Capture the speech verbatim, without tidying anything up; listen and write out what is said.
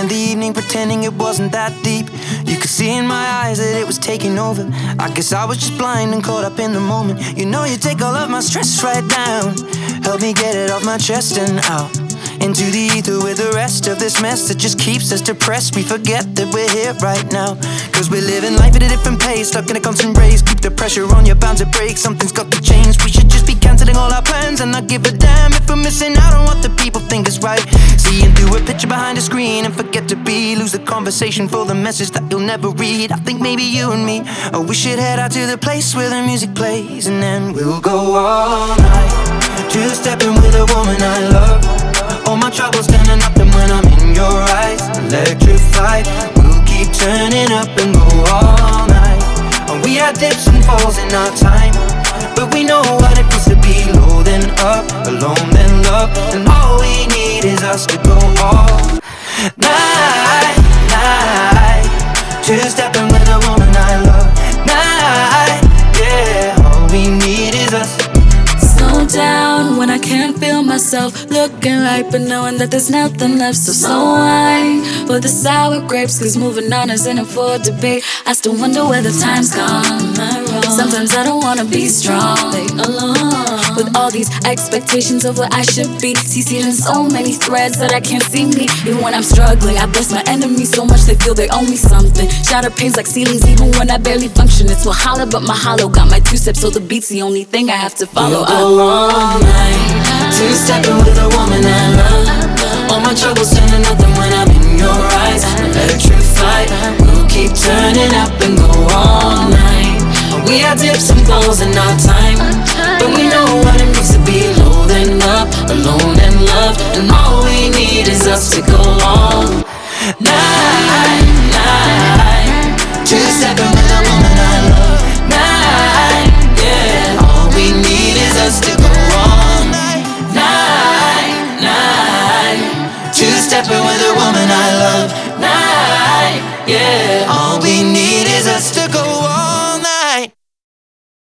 the evening, pretending it wasn't that deep. You could see in my eyes that it was taking over. I guess I was just blind and caught up in the moment. You know you take all of my stress right down, help me get it off my chest and out into the ether with the rest of this mess that just keeps us depressed. We forget that we're here right now, cause we're living life at a different pace, stuck in a constant race. Keep the pressure on, you're bound to break. Something's got to change. We should just be cancelling all our plans and not give a damn if we're missing out on what the people think is right. Seeing through a picture behind a screen and forget to be, lose the conversation for the message that you'll never read. I think maybe you and me, oh, we should head out to the place where the music plays, and then we'll go all night, two-stepping with a woman I love. All my troubles standing up, and when I'm in your eyes, electrified. We'll keep turning up and go all night. And we had dips and falls in our time, but we know what it feels to be low then up, alone then love. And all we need is us to go all night, night, two-stepping with a woman I love. Night, yeah, all we need is us. Slow down when I can't feel myself, looking right but knowing that there's nothing left. So slow wine for the sour grapes, cause moving on isn't up for debate. I still wonder where the time's gone. Sometimes I don't wanna be strong alone, with all these expectations of what I should be. C C'd in so many threads that I can't see me. Even when I'm struggling, I bless my enemies so much they feel they owe me something. Shatter pains like ceilings even when I barely function. It's Wahala but Mahalo, got my two steps so the beat's the only thing I have to follow. We'll go all night, two-stepping with a woman I love. All my troubles turning nothing when I'm in your eyes, electrified. We'll keep turning up and go all night. We had dips and falls in our time, but we know what it means to be low then up, alone and loved. And all we need is us to go all night, night, two-stepping with a woman I love. Night, yeah, all we need is us to go all night, night, night, two-stepping with a woman I love. Night, yeah.